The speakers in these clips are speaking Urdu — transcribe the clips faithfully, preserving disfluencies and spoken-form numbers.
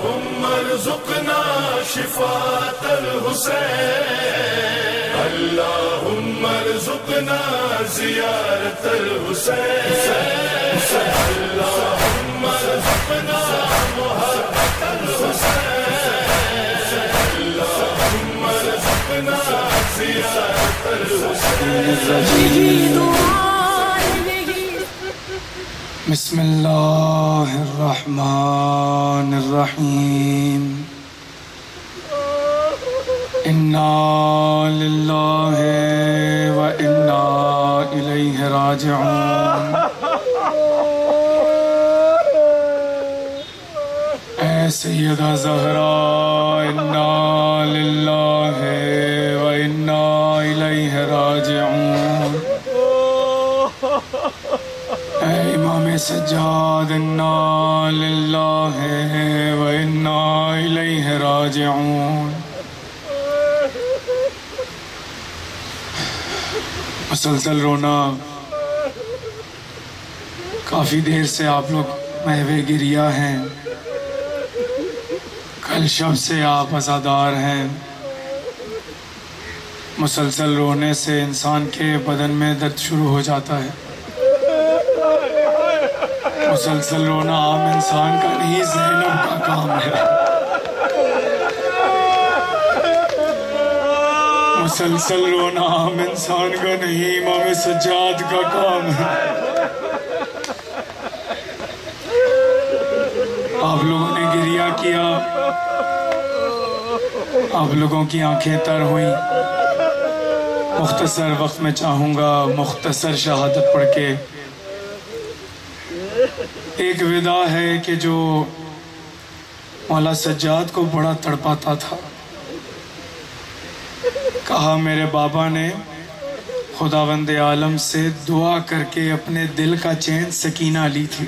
اللهم ارزقنا شفاة الحسين اللهم ارزقنا زيارة الحسين اللهم ارزقنا محبة الحسين اللهم ارزقنا زيارة الحسين. بسم اللہ الرحمن الرحیم. انا للہ و انا الیہ راجعون. اے سیدہ زہرا انا للہ و انا الیہ راجعون. اے امام سجاد انا للہ و انا الیہ راجعون. مسلسل رونا. کافی دیر سے آپ لوگ محو گریہ ہیں. کل شب سے آپ عزادار ہیں. مسلسل رونے سے انسان کے بدن میں درد شروع ہو جاتا ہے. مسلسل رونا عام انسان کا نہیں، زینب کا کام ہے. مسلسل رونا عام انسان کا نہیں، امام سجاد کا کام ہے. آپ لوگوں نے گریہ کیا، آپ لوگوں کی آنکھیں تر ہوئیں. مختصر وقت میں چاہوں گا مختصر شہادت پڑھ کے ایک ودا ہے کہ جو مولا سجاد کو بڑا تڑپاتا تھا. کہا میرے بابا نے خداوند عالم سے دعا کر کے اپنے دل کا چین سکینہ لی تھی.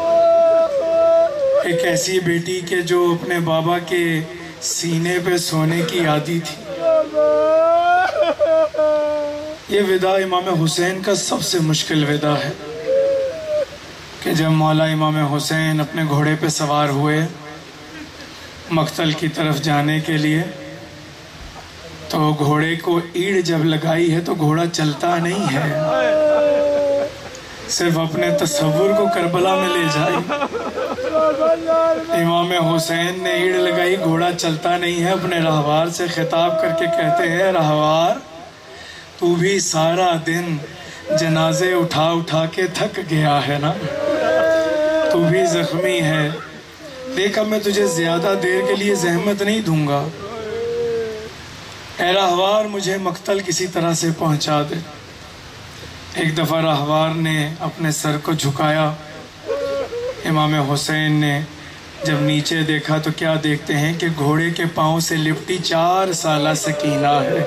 ایک ایسی بیٹی کہ جو اپنے بابا کے سینے پہ سونے کی عادی تھی. یہ ودا امام حسین کا سب سے مشکل ودا ہے کہ جب مولا امام حسین اپنے گھوڑے پہ سوار ہوئے مقتل کی طرف جانے کے لیے، تو گھوڑے کو ایڑ جب لگائی ہے تو گھوڑا چلتا نہیں ہے، صرف اپنے تصور کو کربلا میں لے جائے. امام حسین نے ایڑ لگائی، گھوڑا چلتا نہیں ہے. اپنے رہوار سے خطاب کر کے کہتے ہیں رہوار تو بھی سارا دن جنازے اٹھا اٹھا کے تھک گیا ہے نا، تو بھی زخمی ہے. دیکھا میں تجھے زیادہ دیر کے لیے زحمت نہیں دوں گا، اے رہوار مجھے مقتل کسی طرح سے پہنچا دے. ایک دفعہ رہوار نے اپنے سر کو جھکایا. امام حسین نے جب نیچے دیکھا تو کیا دیکھتے ہیں کہ گھوڑے کے پاؤں سے لپٹی چار سالہ سکینہ ہے.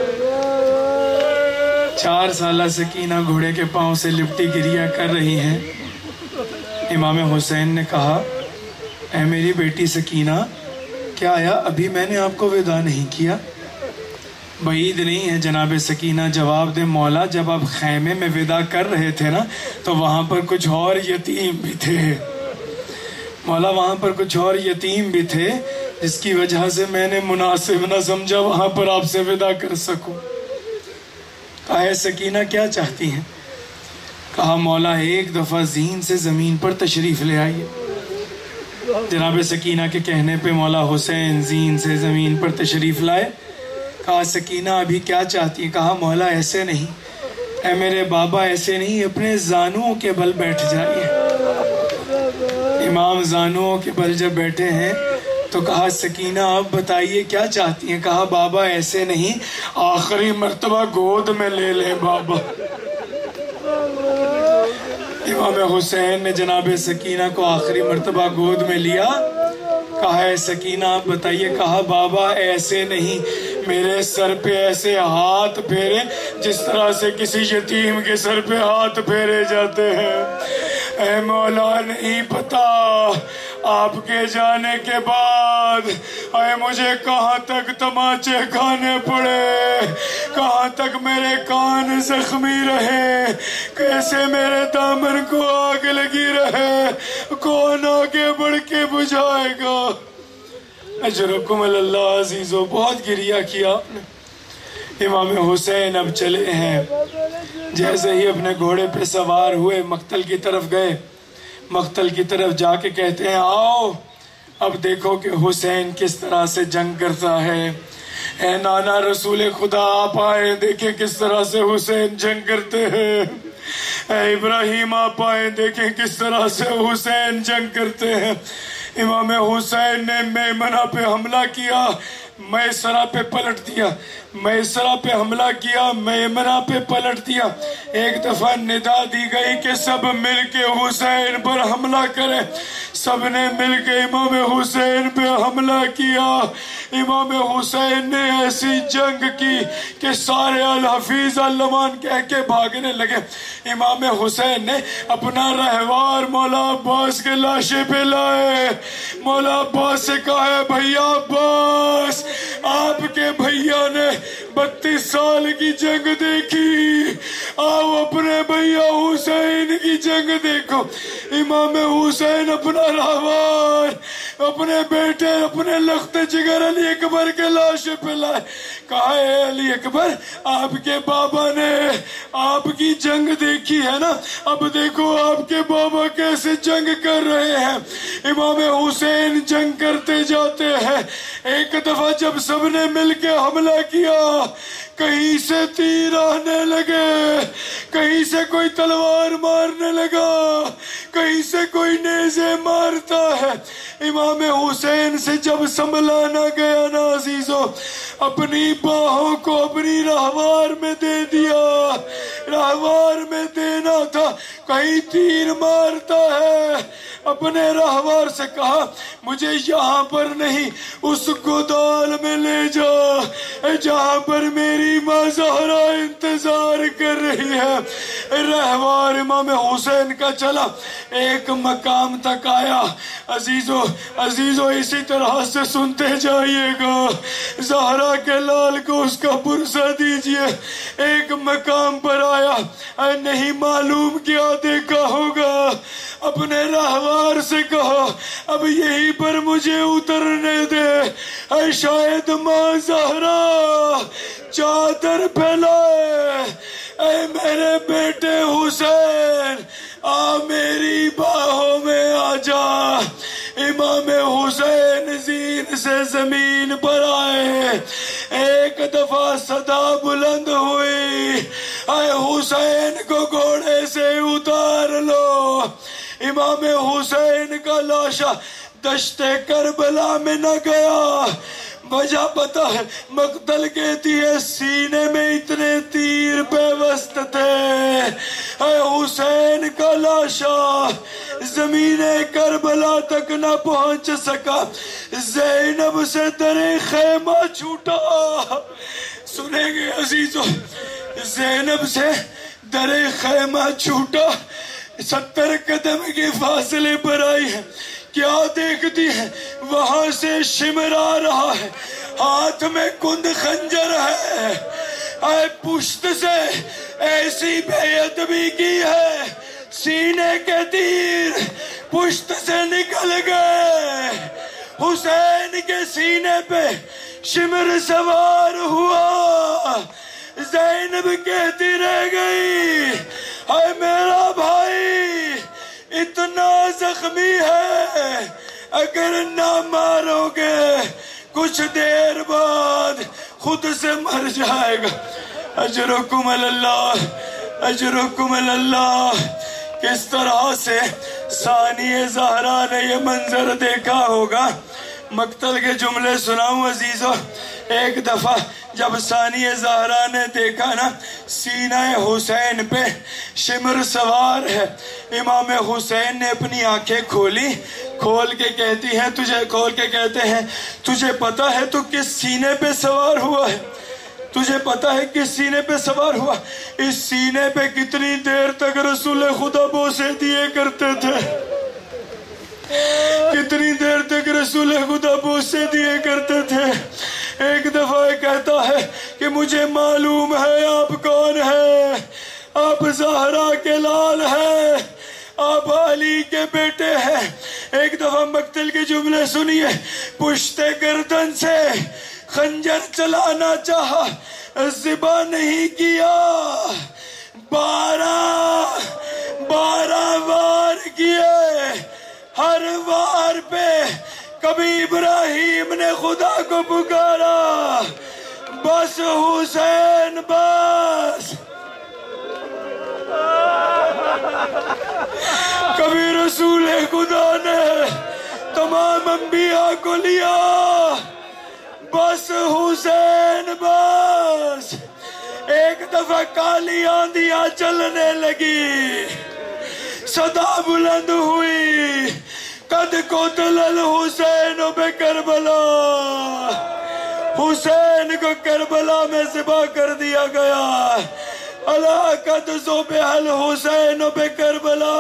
چار سالہ سکینہ گھوڑے کے پاؤں سے لپٹی گریہ کر رہی ہیں. امام حسین نے کہا اے میری بیٹی سکینہ، کیا آیا ابھی میں نے آپ کو ودا نہیں کیا؟ بعید نہیں ہے جناب سکینہ جواب دے مولا جب آپ خیمے میں ودا کر رہے تھے نا تو وہاں پر کچھ اور یتیم بھی تھے. مولا وہاں پر کچھ اور یتیم بھی تھے جس کی وجہ سے میں نے مناسب نہ سمجھا وہاں پر آپ سے ودا کر سکوں. کہا اے سکینہ کیا چاہتی ہیں؟ کہا مولا ایک دفعہ زین سے زمین پر تشریف لے آئیے. جناب سکینہ کے کہنے پہ مولا حسین زین سے زمین پر تشریف لائے. کہا سکینہ ابھی کیا چاہتی ہے؟ کہا مولا ایسے نہیں، اے میرے بابا ایسے نہیں، اپنے زانوؤں کے بل بیٹھ جائیے. امام زانوؤں کے بل جب بیٹھے ہیں تو کہا سکینہ آپ بتائیے کیا چاہتی ہیں؟ کہا بابا ایسے نہیں، آخری مرتبہ گود میں لے لیں بابا. امام حسین نے جناب سکینہ کو آخری مرتبہ گود میں لیا. کہا ہے سکینہ آپ بتائیے. کہا بابا ایسے نہیں، میرے سر پہ ایسے ہاتھ پھیرے جس طرح سے کسی یتیم کے سر پہ ہاتھ پھیرے جاتے ہیں. اے مولا نہیں پتا آپ کے جانے کے بعد اے مجھے کہاں تک تماچے کھانے پڑے، کہاں تک میرے کان زخمی رہے، کیسے میرے دامن کو آگ لگی رہے، کون آگے بڑھ کے بجھائے گا. اجرکم اللہ عزیزو، بہت گریہ کیا آپ نے۔ امام حسین اب چلے ہیں، جیسے ہی اپنے گھوڑے پہ سوار ہوئے مقتل کی طرف گئے، مقتل کی طرف جا کے کہتے ہیں آؤ اب دیکھو کہ حسین کس طرح سے جنگ کرتا ہے۔ اے نانا رسول خدا آپ آئے دیکھیں کس طرح سے حسین جنگ کرتے ہیں۔ اے ابراہیم آپ آئے دیکھیں کس طرح سے حسین جنگ کرتے ہیں۔ امام حسین نے میمنہ پہ حملہ کیا، میسرہ پہ پلٹ دیا، میسرہ پہ حملہ کیا، میمنہ پہ پلٹ دیا۔ ایک دفعہ ندا دی گئی کہ سب مل کے حسین پر حملہ کریں، سب نے مل کے امام حسین پہ حملہ کیا۔ امام حسین نے ایسی جنگ کی کہ سارے الحفیظ علمان کہہ کے بھاگنے لگے۔ امام حسین نے اپنا رہوار مولا عباس کے لاشے پہ لائے، مولا عباس سے کہا ہے بھیا عباس، آپ کے بھیا نے بتیس سال کی جنگ دیکھی، آؤ اپنے بھیا حسین کی جنگ دیکھو۔ امام حسین اپنا رہوار اپنے بیٹے اپنے لخت جگر علی اکبر کے لاشے پہ لائے، کہا ہے علی اکبر آپ کے بابا نے آپ کی جنگ دیکھی ہے نا، اب دیکھو آپ کے بابا کیسے جنگ کر رہے ہیں۔ امام حسین جنگ کرتے جاتے ہیں۔ ایک دفعہ جب سب نے مل کے حملہ کیا، کہیں سے تیر آنے لگے، کہیں سے کوئی تلوار مارنے لگا، کہیں سے کوئی نیزے مارتا ہے۔ امام حسین سے جب سنبھلا نہ گیا نا عزیزو، اپنی باہوں کو اپنی رہوار میں دے دیا، رہوار میں دینا تھا، کہیں تیر مارتا ہے۔ اپنے رہوار سے کہا مجھے یہاں پر نہیں اس گودال میں لے جا جہاں پر میری ماں زہرا انتظار کر رہی ہے۔ رہوار امام حسین کا چلا، ایک مقام تک آیا۔ عزیزو عزیزو اسی طرح سے سنتے جائیے گا، زہرا کے لال کو اس کا پرسہ دیجئے۔ ایک مقام پر آیا، نہیں معلوم کیا دیکھا ہوگا، اپنے رہوار سے کہا اب یہیں پر مجھے اترنے دے، اے شاید ماں زہرا چادر پھیلائے، اے میرے بیٹے حسین آ میری باہوں میں آ جا۔ امام حسین زین سے زمین پر آئے، ایک دفعہ صدا بلند ہوئی، اے حسین کو گھوڑے سے اتار لو۔ امام حسین کا لاشا دشت کربلا میں نہ گیا، وجہ پتا ہے مقتل کہتی ہے سینے میں اتنے تیر پیوست تھے، اے حسین کا لاشا زمین کربلا تک نہ پہنچ سکا، زینب سے در خیمہ چھوٹا۔ سنیں گے عزیزو، زینب سے در خیمہ چھوٹا، ستر قدم کے فاصلے پر آئی ہے، کیا دیکھتی ہے وہاں سے شمر آ رہا ہے، ہاتھ میں کند خنجر ہے، اے پشت سے ایسی بے ادبی کی ہے، سینے کے تیر پشت سے نکل گئے، حسین کے سینے پہ شمر سوار ہوا، زینب کہتی رہ گئی اے میرا بھائی اتنا زخمی ہے، اگر نہ مارو گے کچھ دیر بعد خود سے مر جائے گا۔ اجرکم اللہ، اجرکم اللہ۔ کس طرح سے ثانی زہرا نے یہ منظر دیکھا ہوگا، مقتل کے جملے سناؤں عزیزو۔ ایک دفعہ جب ثانی زہرا نے دیکھا نا سینہ حسین پہ شمر سوار ہے، امام حسین نے اپنی آنکھیں کھولی، کھول کے کہتی ہیں تجھے کھول کے کہتے ہیں تجھے پتا ہے تو کس سینے پہ سوار ہوا ہے، تجھے پتا ہے کس سینے پہ سوار ہوا، اس سینے پہ کتنی دیر تک رسول خدا بوسے دیے کرتے تھے، کتنی دیر تک رسول خدا بوسے دیے کرتے تھے۔ ایک دفعہ کہتا ہے کہ مجھے معلوم ہے آپ کون ہیں، آپ زہرا کے لال ہیں، آپ علی کے بیٹے ہیں، ایک دفعہ مقتل کے جملے سنیے. پشت گردن سے خنجر چلانا چاہا، ذبح نہیں کیا. بارہ بارہ وار کیے، ہر وار پہ کبھی ابراہیم نے خدا کو پکارا، بس حسین بس. کبھی رسول خدا نے تمام انبیاء کو لیا، بس حسین بس. ایک دفعہ کالی آندیاں چلنے لگی، صدا بلند ہوئی، قد قتل الحسین بکربلا، حسین کو کربلا میں ذبح کر دیا گیا. الا قد ذبح الحسین بکربلا،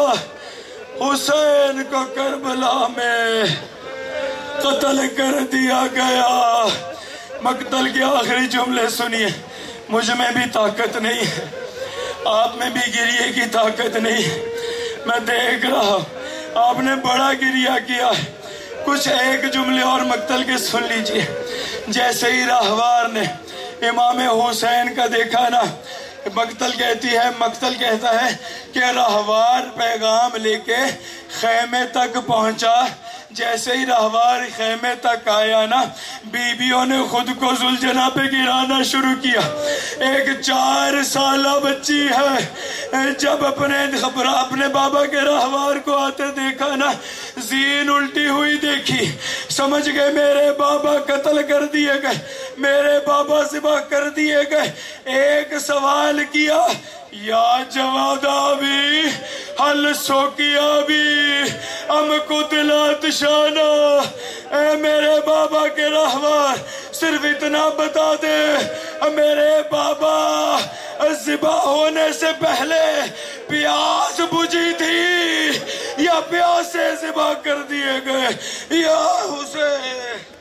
حسین کو کربلا میں قتل کر دیا گیا. مقتل کے آخری جملے سنیے. مجھ میں بھی طاقت نہیں ہے، آپ میں بھی گریے کی طاقت نہیں ہے. میں دیکھ رہا ہوں آپ نے بڑا گریہ کیا ہے. کچھ ایک جملے اور مقتل کے سن لیجئے. جیسے ہی راہوار نے امام حسین کا دیکھا نا، مقتل کہتی ہے مقتل کہتا ہے کہ راہوار پیغام لے کے خیمے تک پہنچا. جیسے ہی راہوار خیمے تک آیا نا، بیویوں نے خود کو ذوالجناح پہ گرانا شروع کیا. ایک چار سالہ بچی ہے، جب اپنے خبر اپنے بابا کے راہوار کو آتے دیکھا نا، زین الٹی ہوئی دیکھی، سمجھ گئے میرے بابا قتل کر دیے گئے، میرے بابا ذبح کر دیے گئے. ایک سوال کیا، یا جواد آبی حل سوکی آبی ام قتلات شانا. اے میرے بابا کے راہوار، صرف اتنا بتا دے، میرے بابا ذبح ہونے سے پہلے پیاس بجھی تھی یا پیاس سے ذبح کر دیے گئے؟ یا حسین